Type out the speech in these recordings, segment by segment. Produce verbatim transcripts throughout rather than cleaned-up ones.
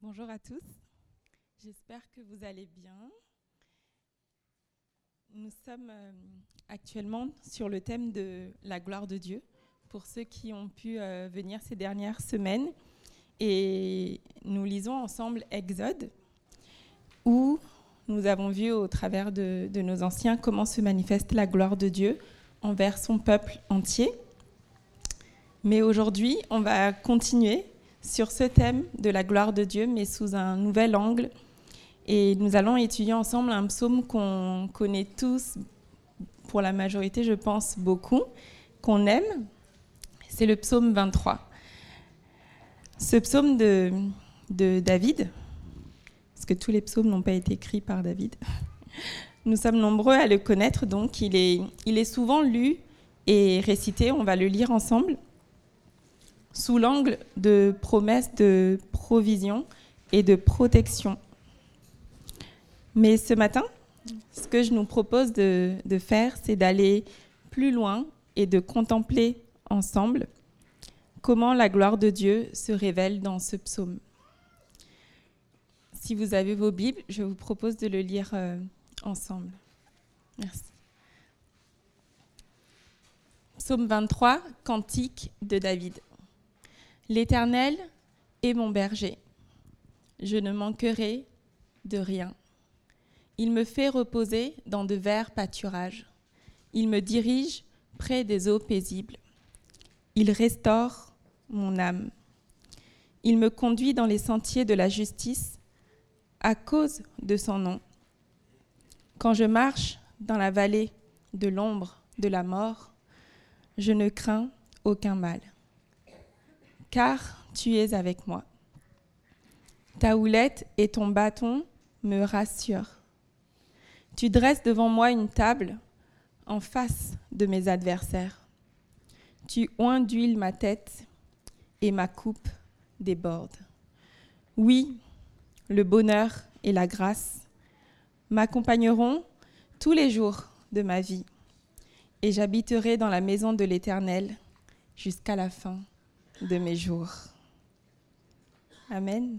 Bonjour à tous, j'espère que vous allez bien. Nous sommes euh, actuellement sur le thème de la gloire de Dieu, pour ceux qui ont pu euh, venir ces dernières semaines. Et nous lisons ensemble Exode, où nous avons vu au travers de, de nos anciens comment se manifeste la gloire de Dieu envers son peuple entier. Mais aujourd'hui, on va continuer sur ce thème de la gloire de Dieu, mais sous un nouvel angle. Et nous allons étudier ensemble un psaume qu'on connaît tous, pour la majorité, je pense, beaucoup, qu'on aime. C'est le psaume vingt-trois. Ce psaume de, de David, parce que tous les psaumes n'ont pas été écrits par David, nous sommes nombreux à le connaître, donc il est, il est souvent lu et récité, on va le lire ensemble, sous l'angle de promesses de provision et de protection. Mais ce matin, ce que je nous propose de, de faire, c'est d'aller plus loin et de contempler ensemble comment la gloire de Dieu se révèle dans ce psaume. Si vous avez vos Bibles, je vous propose de le lire euh, ensemble. Merci. Psaume vingt-trois, cantique de David. L'Éternel est mon berger, je ne manquerai de rien. Il me fait reposer dans de verts pâturages. Il me dirige près des eaux paisibles. Il restaure mon âme. Il me conduit dans les sentiers de la justice à cause de son nom. Quand je marche dans la vallée de l'ombre de la mort, je ne crains aucun mal. Car tu es avec moi. Ta houlette et ton bâton me rassurent. Tu dresses devant moi une table en face de mes adversaires. Tu oins d'huile ma tête et ma coupe déborde. Oui, le bonheur et la grâce m'accompagneront tous les jours de ma vie et j'habiterai dans la maison de l'Éternel jusqu'à la fin de mes jours. Amen.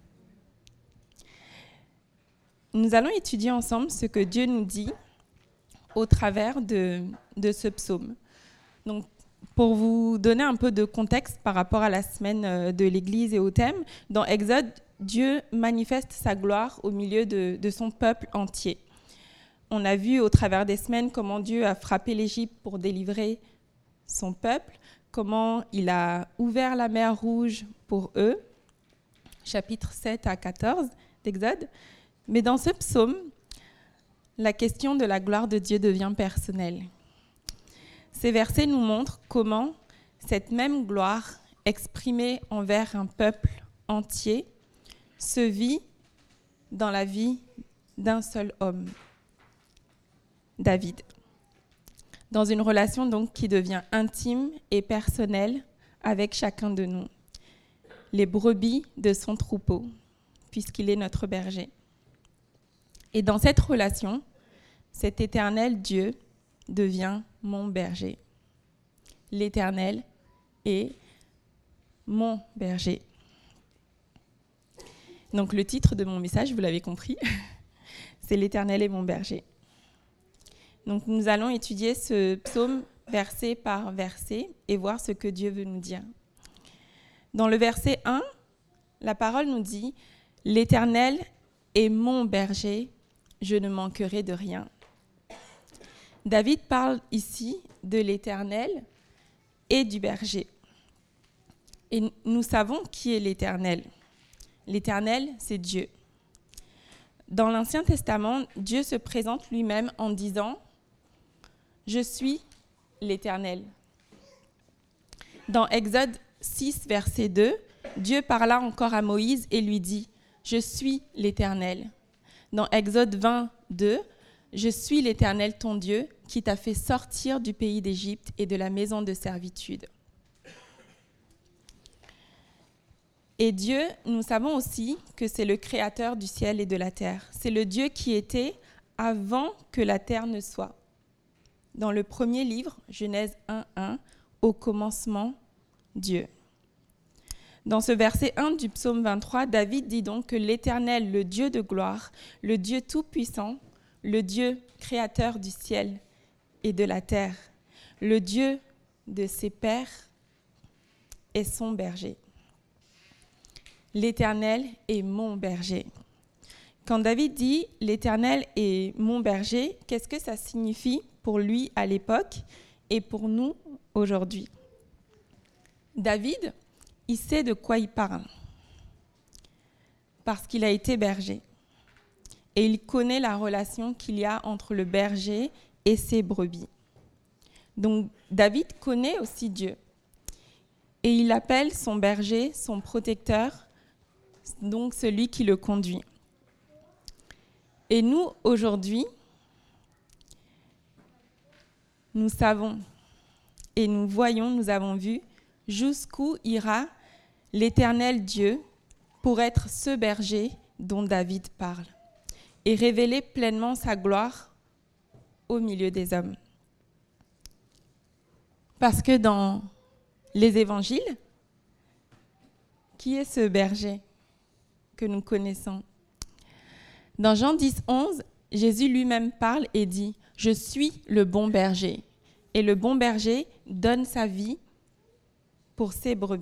Nous allons étudier ensemble ce que Dieu nous dit au travers de, de ce psaume. Donc, pour vous donner un peu de contexte par rapport à la semaine de l'Église et au thème, dans Exode, Dieu manifeste sa gloire au milieu de, de son peuple entier. On a vu au travers des semaines comment Dieu a frappé l'Égypte pour délivrer son peuple, comment il a ouvert la mer Rouge pour eux, chapitres sept à quatorze d'Exode. Mais dans ce psaume, la question de la gloire de Dieu devient personnelle. Ces versets nous montrent comment cette même gloire, exprimée envers un peuple entier, se vit dans la vie d'un seul homme, David, dans une relation donc qui devient intime et personnelle avec chacun de nous, les brebis de son troupeau, puisqu'il est notre berger. Et dans cette relation, cet éternel Dieu devient mon berger. L'Éternel est mon berger. Donc le titre de mon message, vous l'avez compris, c'est l'Éternel est mon berger. Donc nous allons étudier ce psaume verset par verset et voir ce que Dieu veut nous dire. Dans le verset un, la parole nous dit « L'Éternel est mon berger, je ne manquerai de rien ». David parle ici de l'Éternel et du berger. Et nous savons qui est l'Éternel. L'Éternel, c'est Dieu. Dans l'Ancien Testament, Dieu se présente lui-même en disant « Je suis l'Éternel ». Dans Exode six, verset deux, Dieu parla encore à Moïse et lui dit « Je suis l'Éternel ». Dans Exode vingt, deux, « Je suis l'Éternel ton Dieu qui t'a fait sortir du pays d'Égypte et de la maison de servitude ». Et Dieu, nous savons aussi que c'est le créateur du ciel et de la terre. C'est le Dieu qui était avant que la terre ne soit. Dans le premier livre, Genèse un, un, au commencement, Dieu. Dans ce verset un du psaume vingt-trois, David dit donc que l'Éternel, le Dieu de gloire, le Dieu tout-puissant, le Dieu créateur du ciel et de la terre, le Dieu de ses pères est son berger. L'Éternel est mon berger. Quand David dit « l'Éternel est mon berger », qu'est-ce que ça signifie pour lui à l'époque et pour nous aujourd'hui? David, il sait de quoi il parle parce qu'il a été berger et il connaît la relation qu'il y a entre le berger et ses brebis. Donc David connaît aussi Dieu et il appelle son berger son protecteur, donc celui qui le conduit. Et nous, aujourd'hui, nous savons et nous voyons, nous avons vu jusqu'où ira l'Éternel Dieu pour être ce berger dont David parle et révéler pleinement sa gloire au milieu des hommes. Parce que dans les évangiles, qui est ce berger que nous connaissons? Dans Jean dix, onze, Jésus lui-même parle et dit « Je suis le bon berger, et le bon berger donne sa vie pour ses brebis. »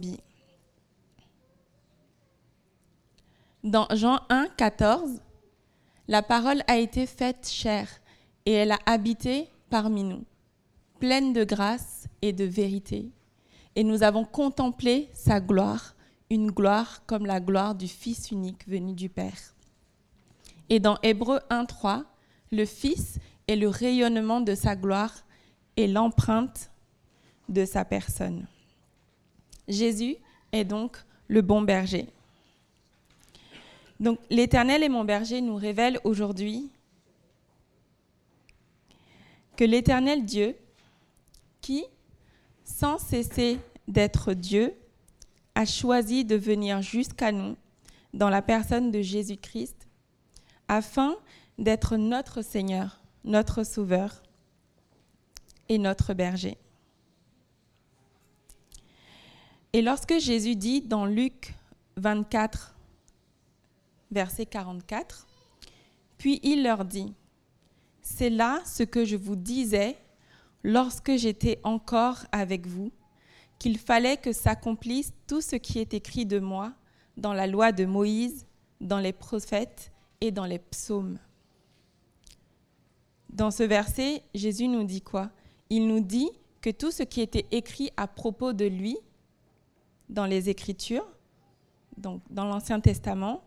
Dans Jean un, quatorze, la parole a été faite chair, et elle a habité parmi nous, pleine de grâce et de vérité. Et nous avons contemplé sa gloire, une gloire comme la gloire du Fils unique venu du Père. Et dans Hébreux un, trois, le Fils est le rayonnement de sa gloire et l'empreinte de sa personne. Jésus est donc le bon berger. Donc l'Éternel est mon berger nous révèle aujourd'hui que l'Éternel Dieu, qui, sans cesser d'être Dieu, a choisi de venir jusqu'à nous dans la personne de Jésus-Christ, afin d'être notre Seigneur, notre Sauveur et notre berger. Et lorsque Jésus dit dans Luc vingt-quatre, verset quarante-quatre, « Puis il leur dit, « C'est là ce que je vous disais lorsque j'étais encore avec vous, qu'il fallait que s'accomplisse tout ce qui est écrit de moi dans la loi de Moïse, dans les prophètes et dans les psaumes. » Dans ce verset, Jésus nous dit quoi? Il nous dit que tout ce qui était écrit à propos de lui dans les Écritures, donc dans l'Ancien Testament,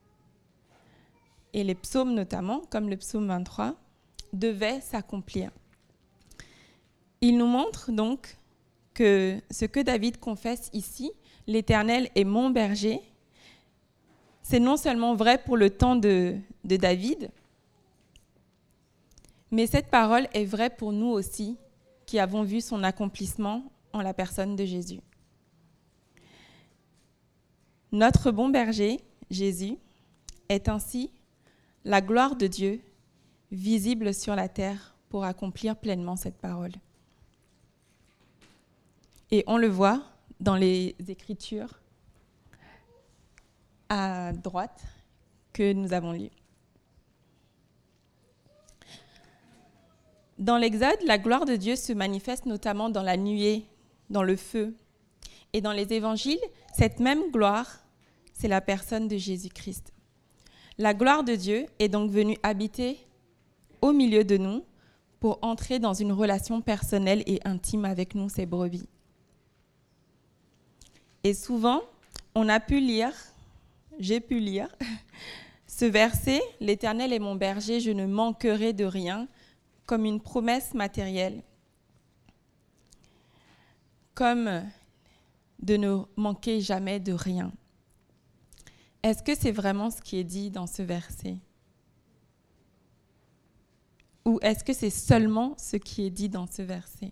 et les psaumes notamment, comme le psaume vingt-trois, devait s'accomplir. Il nous montre donc que ce que David confesse ici, « L'Éternel est mon berger », c'est non seulement vrai pour le temps de, de David, mais cette parole est vraie pour nous aussi, qui avons vu son accomplissement en la personne de Jésus. Notre bon berger, Jésus, est ainsi la gloire de Dieu visible sur la terre pour accomplir pleinement cette parole. Et on le voit dans les Écritures à droite que nous avons lues. Dans l'Exode, la gloire de Dieu se manifeste notamment dans la nuée, dans le feu. Et dans les Évangiles, cette même gloire, c'est la personne de Jésus-Christ. La gloire de Dieu est donc venue habiter au milieu de nous pour entrer dans une relation personnelle et intime avec nous, ses brebis. Et souvent, on a pu lire, j'ai pu lire, ce verset, « L'Éternel est mon berger, je ne manquerai de rien », comme une promesse matérielle, comme de ne manquer jamais de rien. Est-ce que c'est vraiment ce qui est dit dans ce verset? Ou est-ce que c'est seulement ce qui est dit dans ce verset?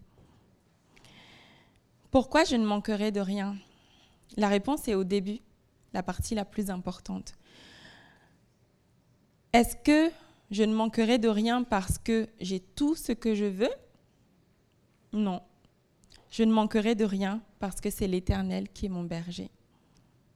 Pourquoi je ne manquerai de rien? La réponse est au début, la partie la plus importante. Est-ce que je ne manquerai de rien parce que j'ai tout ce que je veux? Non. Je ne manquerai de rien parce que c'est l'Éternel qui est mon berger.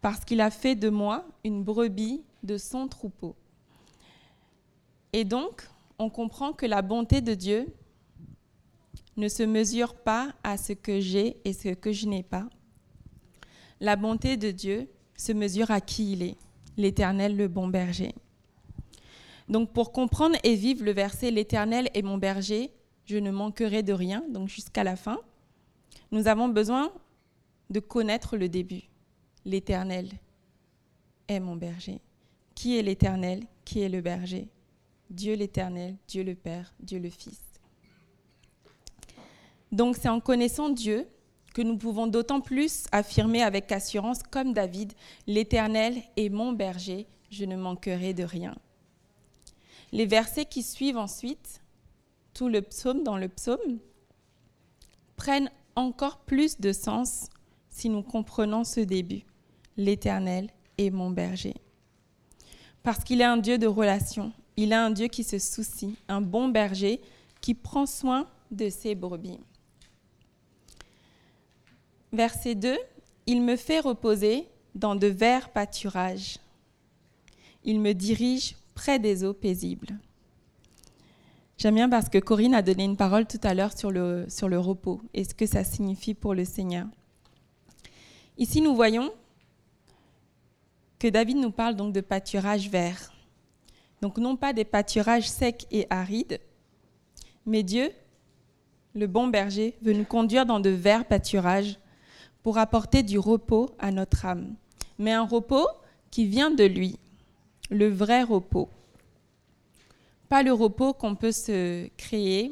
parce qu'il a fait de moi une brebis de son troupeau. Et donc, on comprend que la bonté de Dieu ne se mesure pas à ce que j'ai et ce que je n'ai pas. La bonté de Dieu se mesure à qui il est, l'Éternel, le bon berger. Donc, pour comprendre et vivre le verset « L'Éternel est mon berger, je ne manquerai de rien », donc jusqu'à la fin, nous avons besoin de connaître le début. L'Éternel est mon berger. Qui est l'Éternel? Qui est le berger? Dieu l'Éternel, Dieu le Père, Dieu le Fils. Donc c'est en connaissant Dieu que nous pouvons d'autant plus affirmer avec assurance, comme David, « L'Éternel est mon berger, je ne manquerai de rien ». Les versets qui suivent ensuite, tout le psaume dans le psaume, prennent encore plus de sens si nous comprenons ce début. L'Éternel est mon berger. Parce qu'il est un Dieu de relation, il est un Dieu qui se soucie, un bon berger qui prend soin de ses brebis. Verset deux, « Il me fait reposer dans de verts pâturages. Il me dirige près des eaux paisibles. » J'aime bien parce que Corinne a donné une parole tout à l'heure sur le, sur le repos et ce que ça signifie pour le Seigneur. Ici, nous voyons que David nous parle donc de pâturages verts. Donc non pas des pâturages secs et arides, mais Dieu, le bon berger, veut nous conduire dans de verts pâturages pour apporter du repos à notre âme. Mais un repos qui vient de lui, le vrai repos. Pas le repos qu'on peut se créer,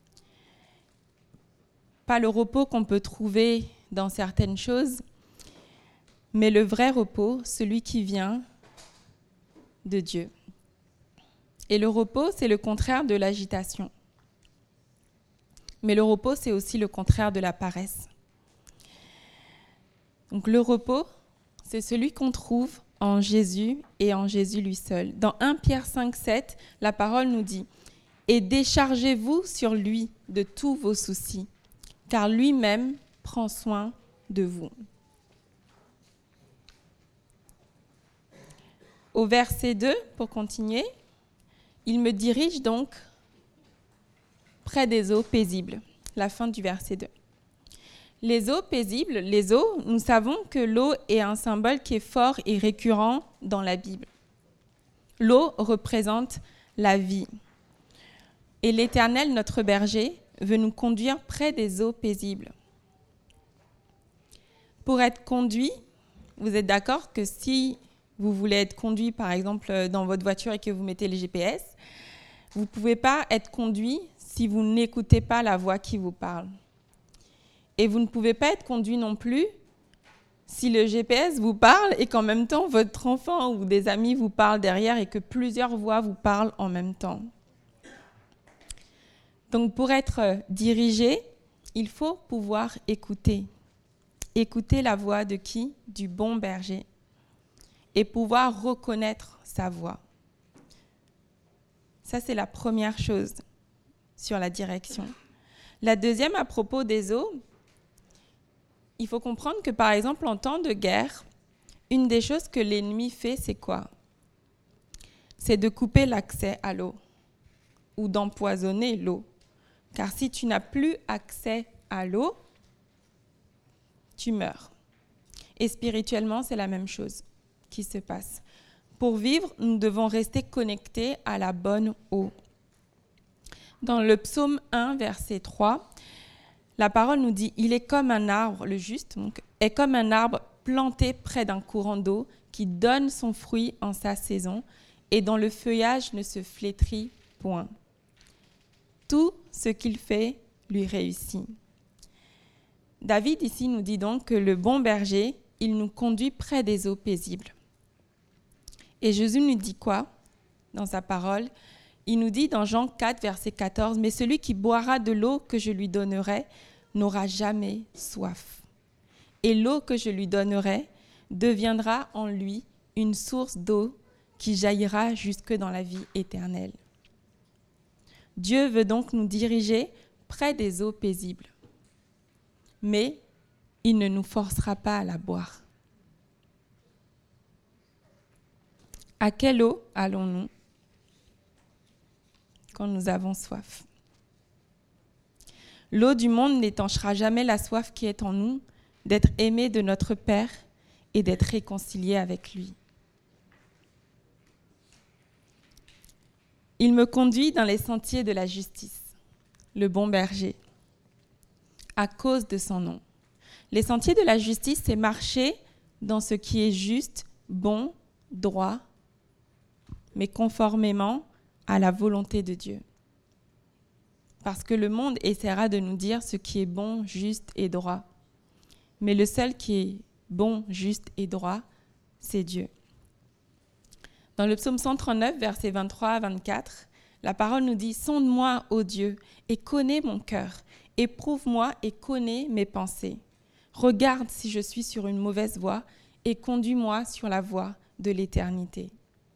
pas le repos qu'on peut trouver dans certaines choses, mais le vrai repos, celui qui vient de Dieu. Et le repos, c'est le contraire de l'agitation. Mais le repos, c'est aussi le contraire de la paresse. Donc le repos, c'est celui qu'on trouve en Jésus et en Jésus lui seul. Dans premier Pierre cinq, sept, la parole nous dit « Et déchargez-vous sur lui de tous vos soucis, car lui-même prend soin de vous. » Au verset deux, pour continuer, il me dirige donc près des eaux paisibles. La fin du verset deux. Les eaux paisibles, les eaux, nous savons que l'eau est un symbole qui est fort et récurrent dans la Bible. L'eau représente la vie. Et l'Éternel, notre berger, veut nous conduire près des eaux paisibles. Pour être conduit, vous êtes d'accord que si vous voulez être conduit, par exemple, dans votre voiture et que vous mettez les G P S, vous ne pouvez pas être conduit si vous n'écoutez pas la voix qui vous parle. Et vous ne pouvez pas être conduit non plus si le G P S vous parle et qu'en même temps, votre enfant ou des amis vous parlent derrière et que plusieurs voix vous parlent en même temps. Donc, pour être dirigé, il faut pouvoir écouter. Écouter la voix de qui? Du bon berger. Et pouvoir reconnaître sa voix. Ça, c'est la première chose sur la direction. La deuxième, à propos des eaux, il faut comprendre que, par exemple, en temps de guerre, une des choses que l'ennemi fait, c'est quoi? C'est de couper l'accès à l'eau ou d'empoisonner l'eau. Car si tu n'as plus accès à l'eau, tu meurs. Et spirituellement, c'est la même chose qui se passe. Pour vivre, nous devons rester connectés à la bonne eau. Dans le psaume un, verset trois, la parole nous dit « Il est comme un arbre, le juste, donc, est comme un arbre planté près d'un courant d'eau qui donne son fruit en sa saison et dont le feuillage ne se flétrit point. Tout ce qu'il fait lui réussit. » David ici nous dit donc que le bon berger, il nous conduit près des eaux paisibles. Et Jésus nous dit quoi dans sa parole? Il nous dit dans Jean quatre, verset quatorze, « Mais celui qui boira de l'eau que je lui donnerai n'aura jamais soif. Et l'eau que je lui donnerai deviendra en lui une source d'eau qui jaillira jusque dans la vie éternelle. » Dieu veut donc nous diriger près des eaux paisibles. Mais il ne nous forcera pas à la boire. À quelle eau allons-nous quand nous avons soif? L'eau du monde n'étanchera jamais la soif qui est en nous, d'être aimés de notre Père et d'être réconciliés avec lui. Il me conduit dans les sentiers de la justice, le bon berger, à cause de son nom. Les sentiers de la justice, c'est marcher dans ce qui est juste, bon, droit, mais conformément à la volonté de Dieu. Parce que le monde essaiera de nous dire ce qui est bon, juste et droit. Mais le seul qui est bon, juste et droit, c'est Dieu. Dans le psaume cent trente-neuf, versets vingt-trois à vingt-quatre, la parole nous dit « Sonde-moi, ô Dieu, et connais mon cœur. Éprouve-moi et connais mes pensées. Regarde si je suis sur une mauvaise voie et conduis-moi sur la voie de l'éternité. »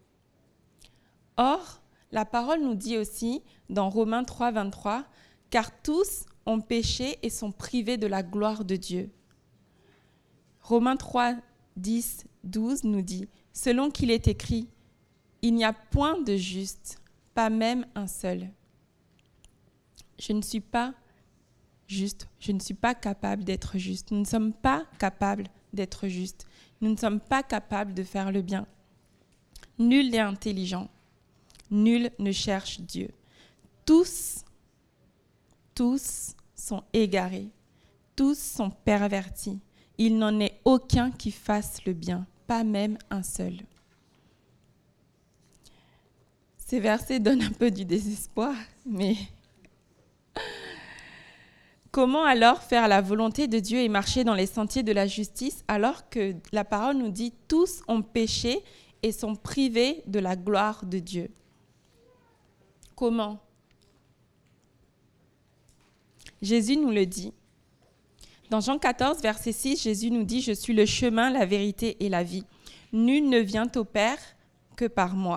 Or, la parole nous dit aussi, dans Romains trois, vingt-trois, « Car tous ont péché et sont privés de la gloire de Dieu. » Romains trois, dix, douze nous dit, « Selon qu'il est écrit, il n'y a point de juste, pas même un seul. Je ne suis pas juste, je ne suis pas capable d'être juste. Nous ne sommes pas capables d'être justes. Nous ne sommes pas capables de faire le bien. Nul n'est intelligent. Nul ne cherche Dieu. Tous, tous sont égarés. Tous sont pervertis. Il n'en est aucun qui fasse le bien, pas même un seul. » Ces versets donnent un peu du désespoir, mais comment alors faire la volonté de Dieu et marcher dans les sentiers de la justice alors que la parole nous dit « tous ont péché et sont privés de la gloire de Dieu ». Comment? Jésus nous le dit. Dans Jean quatorze, verset six, Jésus nous dit « Je suis le chemin, la vérité et la vie. Nul ne vient au Père que par moi. »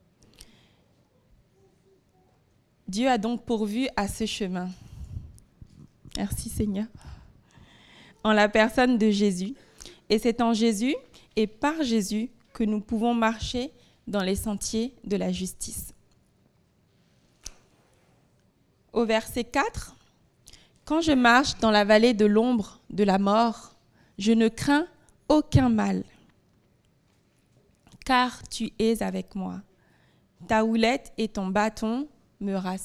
Dieu a donc pourvu à ce chemin. Merci Seigneur. En la personne de Jésus. Et c'est en Jésus et par Jésus que nous pouvons marcher dans les sentiers de la justice. Au verset quatre, « Quand je marche dans la vallée de l'ombre de la mort, je ne crains aucun mal, car tu es avec moi. Ta houlette et ton bâton me rassurent. »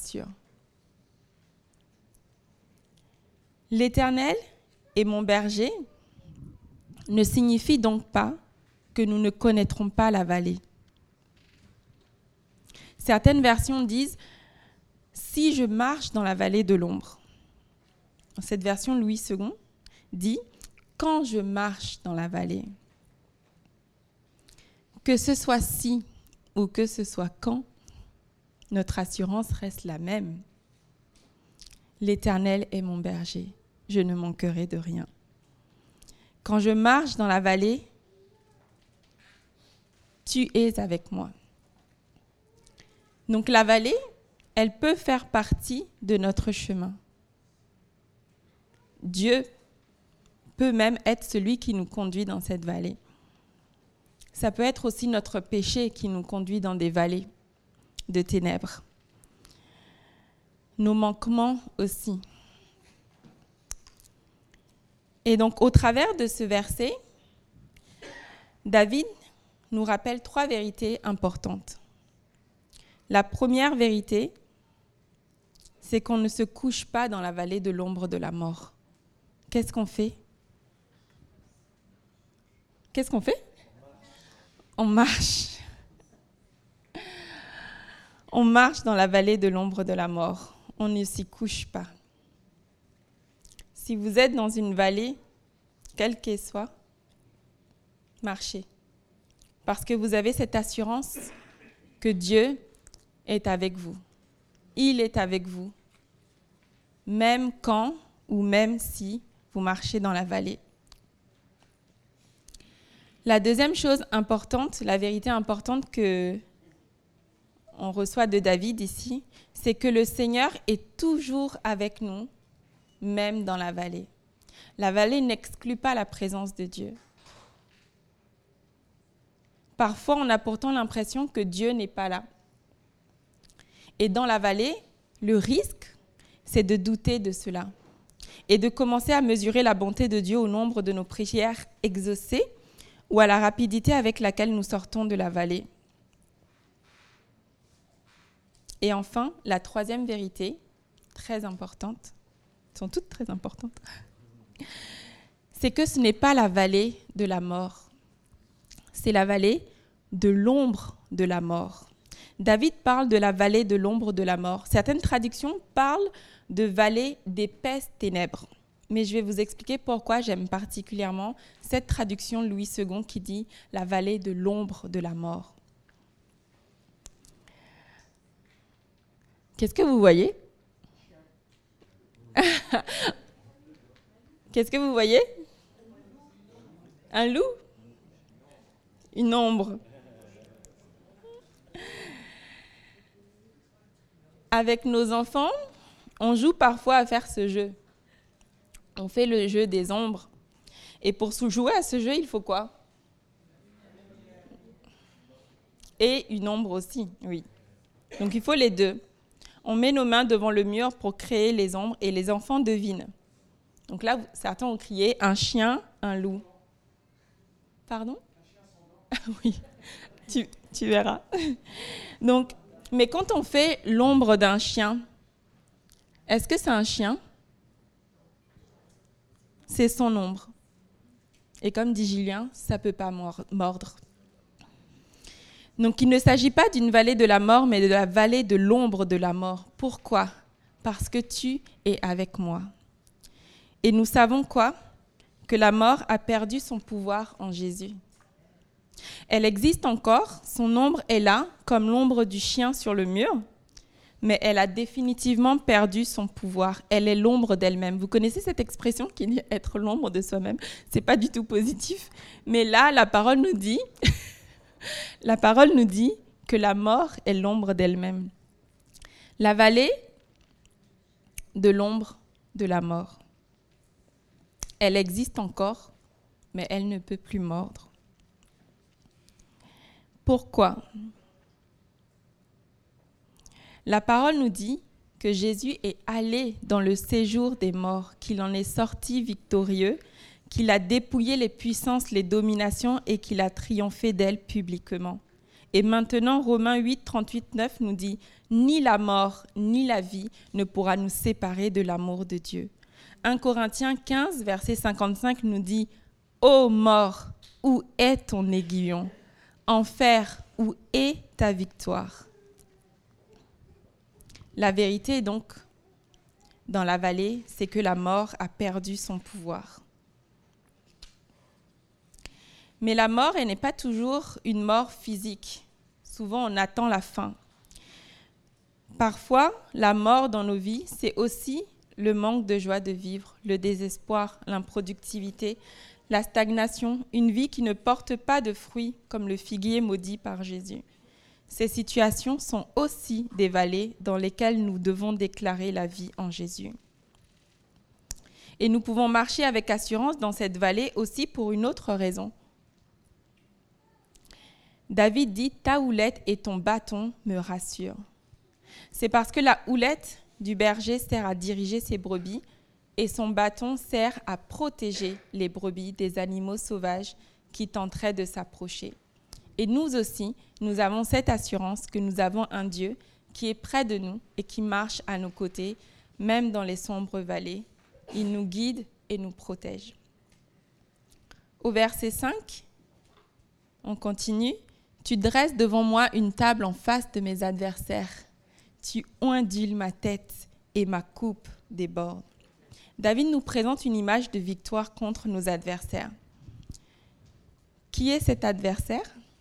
L'Éternel est mon berger ne signifie donc pas que nous ne connaîtrons pas la vallée. Certaines versions disent « si je marche dans la vallée de l'ombre ». Cette version Louis second dit « quand je marche dans la vallée ». Que ce soit si ou que ce soit quand, notre assurance reste la même. L'Éternel est mon berger, je ne manquerai de rien. Quand je marche dans la vallée, tu es avec moi. Donc la vallée, elle peut faire partie de notre chemin. Dieu peut même être celui qui nous conduit dans cette vallée. Ça peut être aussi notre péché qui nous conduit dans des vallées de ténèbres. Nos manquements aussi. Et donc, au travers de ce verset, David nous rappelle trois vérités importantes. La première vérité, c'est qu'on ne se couche pas dans la vallée de l'ombre de la mort. Qu'est-ce qu'on fait? Qu'est-ce qu'on fait? On marche. On marche dans la vallée de l'ombre de la mort. On ne s'y couche pas. Si vous êtes dans une vallée, quelle qu'elle soit, marchez. Parce que vous avez cette assurance que Dieu est avec vous. Il est avec vous. Même quand ou même si vous marchez dans la vallée. La deuxième chose importante, la vérité importante que on reçoit de David ici, c'est que le Seigneur est toujours avec nous, même dans la vallée. La vallée n'exclut pas la présence de Dieu. Parfois, on a pourtant l'impression que Dieu n'est pas là. Et dans la vallée, le risque, c'est de douter de cela et de commencer à mesurer la bonté de Dieu au nombre de nos prières exaucées ou à la rapidité avec laquelle nous sortons de la vallée. Et enfin, la troisième vérité, très importante, elles sont toutes très importantes, c'est que ce n'est pas la vallée de la mort, c'est la vallée de l'ombre de la mort. David parle de la vallée de l'ombre de la mort. Certaines traductions parlent de vallée d'épaisses ténèbres. Mais je vais vous expliquer pourquoi j'aime particulièrement cette traduction Louis second qui dit la vallée de l'ombre de la mort. Qu'est-ce que vous voyez? Qu'est-ce que vous voyez? Un loup? Une ombre? Avec nos enfants, on joue parfois à faire ce jeu. On fait le jeu des ombres. Et pour jouer à ce jeu, il faut quoi? Et une ombre aussi, oui. Donc il faut les deux. On met nos mains devant le mur pour créer les ombres et les enfants devinent. Donc là, certains ont crié un chien, un loup. Pardon? Oui, tu, tu verras. Donc, mais quand on fait l'ombre d'un chien, est-ce que c'est un chien? C'est son ombre. Et comme dit Julien, ça ne peut pas mordre. Donc il ne s'agit pas d'une vallée de la mort, mais de la vallée de l'ombre de la mort. Pourquoi? Parce que tu es avec moi. Et nous savons quoi? Que la mort a perdu son pouvoir en Jésus. Elle existe encore, son ombre est là, comme l'ombre du chien sur le mur, mais elle a définitivement perdu son pouvoir. Elle est l'ombre d'elle-même. Vous connaissez cette expression qui dit être l'ombre de soi-même? C'est pas du tout positif, mais là, la parole nous dit, la parole nous dit que la mort est l'ombre d'elle-même. La vallée de l'ombre de la mort. Elle existe encore, mais elle ne peut plus mordre. Pourquoi? La parole nous dit que Jésus est allé dans le séjour des morts, qu'il en est sorti victorieux, qu'il a dépouillé les puissances, les dominations et qu'il a triomphé d'elles publiquement. Et maintenant, Romains huit, trente-huit, neuf nous dit « Ni la mort, ni la vie ne pourra nous séparer de l'amour de Dieu. » premier Corinthiens quinze, verset cinquante-cinq nous dit « Ô mort, où est ton aiguillon? Enfer, où est ta victoire? » La vérité, donc, dans la vallée, c'est que la mort a perdu son pouvoir. Mais la mort, elle n'est pas toujours une mort physique. Souvent, on attend la fin. Parfois, la mort dans nos vies, c'est aussi le manque de joie de vivre, le désespoir, l'improductivité, la stagnation, une vie qui ne porte pas de fruits comme le figuier maudit par Jésus. Ces situations sont aussi des vallées dans lesquelles nous devons déclarer la vie en Jésus. Et nous pouvons marcher avec assurance dans cette vallée aussi pour une autre raison. David dit « Ta houlette et ton bâton me rassurent ». C'est parce que la houlette du berger sert à diriger ses brebis et son bâton sert à protéger les brebis des animaux sauvages qui tenteraient de s'approcher. Et nous aussi, nous avons cette assurance que nous avons un Dieu qui est près de nous et qui marche à nos côtés, même dans les sombres vallées. Il nous guide et nous protège. Au verset cinq, on continue. « Tu dresses devant moi une table en face de mes adversaires. Tu ondules ma tête et ma coupe déborde. » David nous présente une image de victoire contre nos adversaires. Qui est cet adversaire?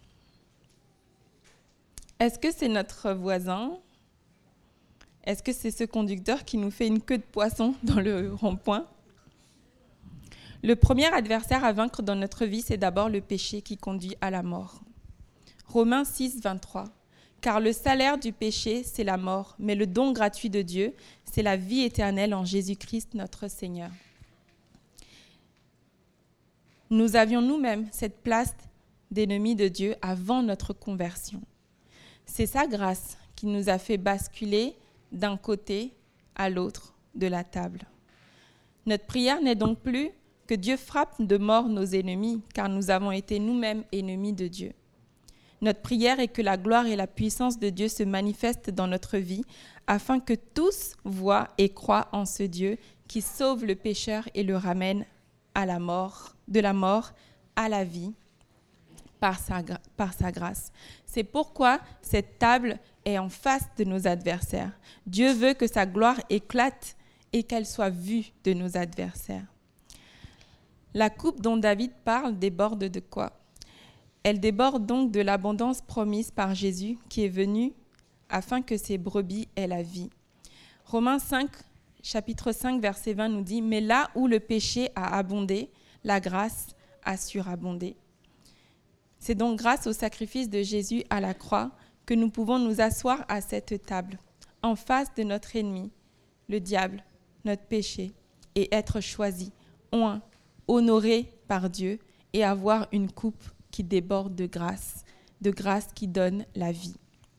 Est-ce que c'est notre voisin? Est-ce que c'est ce conducteur qui nous fait une queue de poisson dans le rond-point? Le premier adversaire à vaincre dans notre vie, c'est d'abord le péché qui conduit à la mort. Romains six, vingt-trois. « Car le salaire du péché, c'est la mort, mais le don gratuit de Dieu, c'est la vie éternelle en Jésus-Christ notre Seigneur. » Nous avions nous-mêmes cette place d'ennemis de Dieu avant notre conversion. C'est sa grâce qui nous a fait basculer d'un côté à l'autre de la table. Notre prière n'est donc plus que Dieu frappe de mort nos ennemis, car nous avons été nous-mêmes ennemis de Dieu. Notre prière est que la gloire et la puissance de Dieu se manifestent dans notre vie, afin que tous voient et croient en ce Dieu qui sauve le pécheur et le ramène à la mort, de la mort à la vie par sa, par sa grâce. C'est pourquoi cette table est en face de nos adversaires. Dieu veut que sa gloire éclate et qu'elle soit vue de nos adversaires. La coupe dont David parle déborde de quoi ? Elle déborde donc de l'abondance promise par Jésus qui est venu afin que ses brebis aient la vie. Romains cinq, chapitre cinq, verset vingt nous dit « Mais là où le péché a abondé, la grâce a surabondé. » C'est donc grâce au sacrifice de Jésus à la croix que nous pouvons nous asseoir à cette table, en face de notre ennemi, le diable, notre péché, et être choisis, oints, honorés par Dieu et avoir une coupe qui déborde de grâce, de grâce qui donne la vie.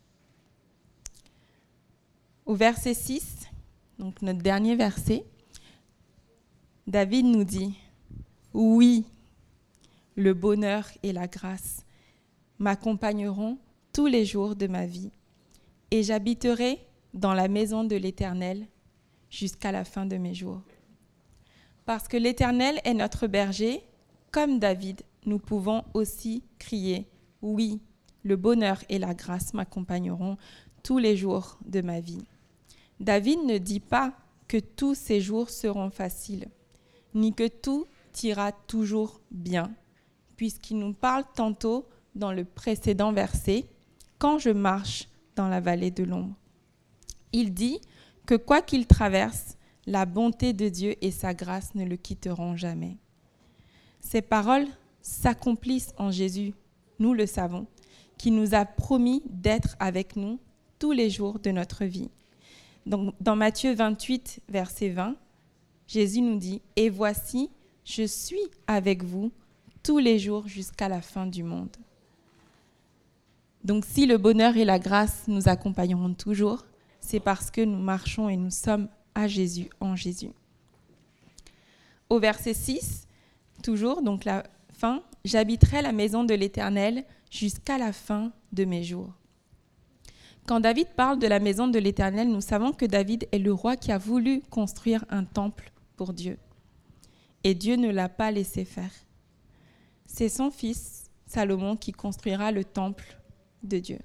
Au verset six, donc notre dernier verset, David nous dit « Oui, le bonheur et la grâce m'accompagneront tous les jours de ma vie, et j'habiterai dans la maison de l'Éternel jusqu'à la fin de mes jours. » Parce que l'Éternel est notre berger, comme David, nous pouvons aussi crier « Oui, le bonheur et la grâce m'accompagneront tous les jours de ma vie. » David ne dit pas que tous ces jours seront faciles, ni que tout ira toujours bien, puisqu'il nous parle tantôt dans le précédent verset « Quand je marche dans la vallée de l'ombre ». Il dit que quoi qu'il traverse, la bonté de Dieu et sa grâce ne le quitteront jamais. Ces paroles s'accomplissent en Jésus, nous le savons, qui nous a promis d'être avec nous tous les jours de notre vie. Donc, dans Matthieu vingt-huit, verset vingt, Jésus nous dit « Et voici, je suis avec vous tous les jours jusqu'à la fin du monde. » Donc, si le bonheur et la grâce nous accompagneront toujours, c'est parce que nous marchons et nous sommes à Jésus, en Jésus. Au verset six, toujours, donc la fin, « J'habiterai la maison de l'Éternel jusqu'à la fin de mes jours. » Quand David parle de la maison de l'Éternel, nous savons que David est le roi qui a voulu construire un temple pour Dieu. Et Dieu ne l'a pas laissé faire. C'est son fils, Salomon, qui construira le temple de Dieu.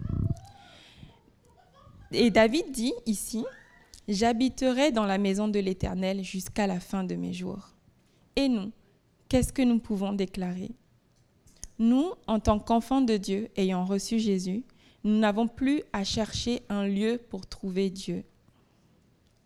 Et David dit ici, « J'habiterai dans la maison de l'Éternel jusqu'à la fin de mes jours. » Et nous, qu'est-ce que nous pouvons déclarer ? Nous, en tant qu'enfants de Dieu, ayant reçu Jésus, nous n'avons plus à chercher un lieu pour trouver Dieu. Pourquoi ?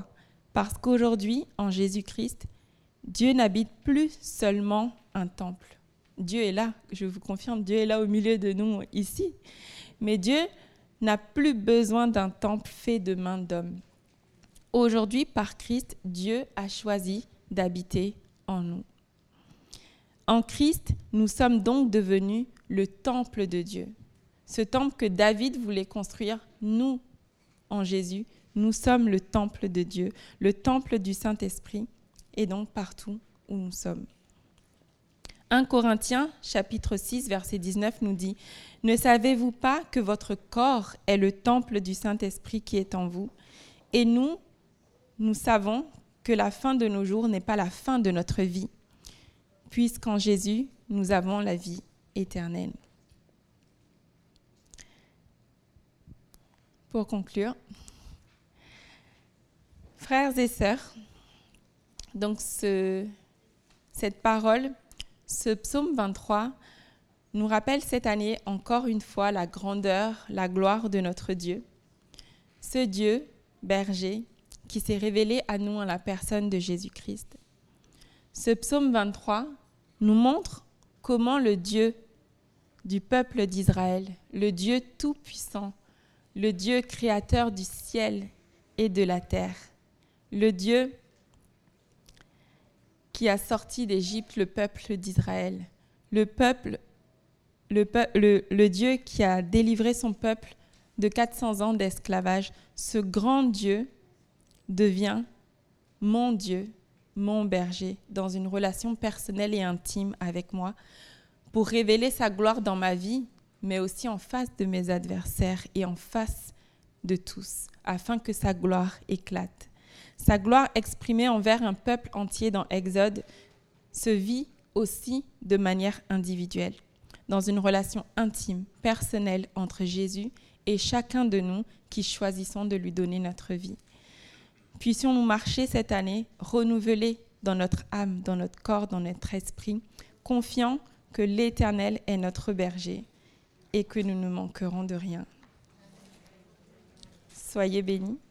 Parce qu'aujourd'hui, en Jésus-Christ, Dieu n'habite plus seulement un temple. Dieu est là, je vous confirme, Dieu est là au milieu de nous ici. Mais Dieu n'a plus besoin d'un temple fait de mains d'hommes. Aujourd'hui, par Christ, Dieu a choisi d'habiter en nous. En Christ, nous sommes donc devenus le temple de Dieu. Ce temple que David voulait construire, nous, en Jésus, nous sommes le temple de Dieu, le temple du Saint-Esprit, et donc partout où nous sommes. premier Corinthiens, chapitre six, verset dix-neuf nous dit « Ne savez-vous pas que votre corps est le temple du Saint-Esprit qui est en vous ? Et nous, nous savons que la fin de nos jours n'est pas la fin de notre vie, puisqu'en Jésus, nous avons la vie éternelle. » Pour conclure, frères et sœurs, donc ce, cette parole, ce psaume vingt-trois, nous rappelle cette année encore une fois la grandeur, la gloire de notre Dieu. Ce Dieu, berger, qui s'est révélé à nous en la personne de Jésus-Christ. Ce psaume vingt-trois nous montre comment le Dieu du peuple d'Israël, le Dieu tout-puissant, le Dieu créateur du ciel et de la terre, le Dieu qui a sorti d'Égypte le peuple d'Israël, le peuple le, peu- le, le Dieu qui a délivré son peuple de quatre cents ans d'esclavage, ce grand Dieu devient mon Dieu, mon berger, dans une relation personnelle et intime avec moi, pour révéler sa gloire dans ma vie, mais aussi en face de mes adversaires et en face de tous, afin que sa gloire éclate. Sa gloire exprimée envers un peuple entier dans Exode se vit aussi de manière individuelle, dans une relation intime, personnelle entre Jésus et chacun de nous qui choisissons de lui donner notre vie. Puissions-nous marcher cette année renouvelés dans notre âme, dans notre corps, dans notre esprit, confiants que l'Éternel est notre berger et que nous ne manquerons de rien. Soyez bénis.